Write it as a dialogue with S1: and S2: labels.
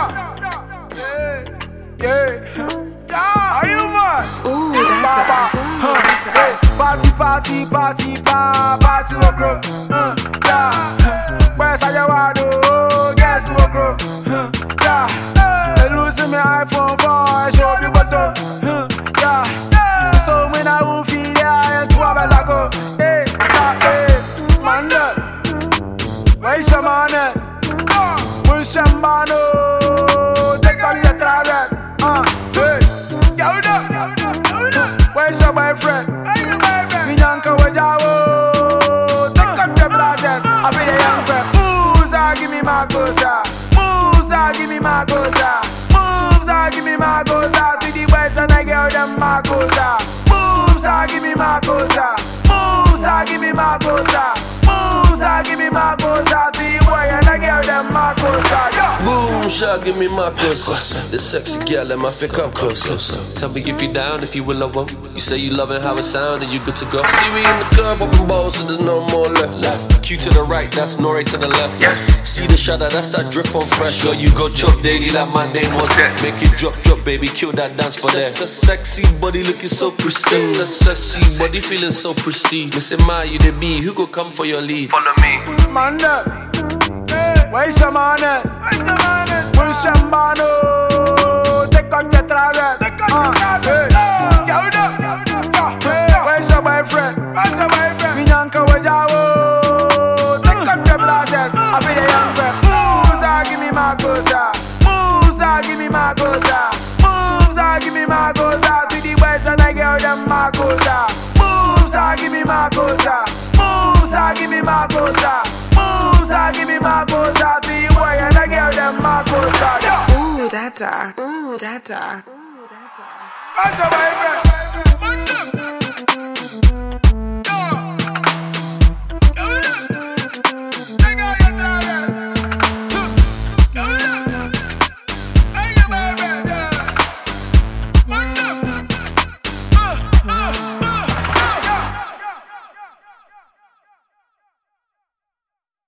S1: Are you mad?
S2: Ooh, dada.
S1: Hey, party, we grow. Where's your wado? Guess we grow. They losing me iPhone 4, I show you button. So when I will feel there, 2 hours ago. Hey, man up. Where's your manners? Shambano, take on your travel. Hey, where's your boyfriend? Minyanka wajawo, take on your brothers. I be the young girl. Moves, give me my goza. Moves, give me my goza. Moves, give me my goza. To the boys and the girl them my goza. Moves, give me my goza. Moves, give me my goza. Moves, give me my goza. To the boy and the girl them my goza.
S3: Boom, shot, give me my closer. This sexy girl, let my fit come closer. Tell me if you down, if you will, I won't. You say you love it, how it sound, and you good to go. See me in the club, open balls, so there's no more left. Q to the right, that's Nori to the left. See the shutter, that's that drip on fresh. Girl, you go chop daily like my name was that. Make it drop, baby, kill that dance for that. Sexy body looking so pristine. Sexy body feeling so pristine. Missing my, you the B, who go come for your lead?
S1: Follow me. Man up. Where's your manners? Full shambano, take on your travel. Where's your boyfriend? Minyanka wajawo, take on your brothers. I be the young girl. Moves, give me my goza. Moves, give me my goza. Moves, give me my goza. To the boys and the girl them my goza. Moves, give me my goza. Moves, give me my goza. Moves, give me my goza. To the boy and the girl them my goza.
S2: Ooh, dada. Ooh, dada. Ooh, dada.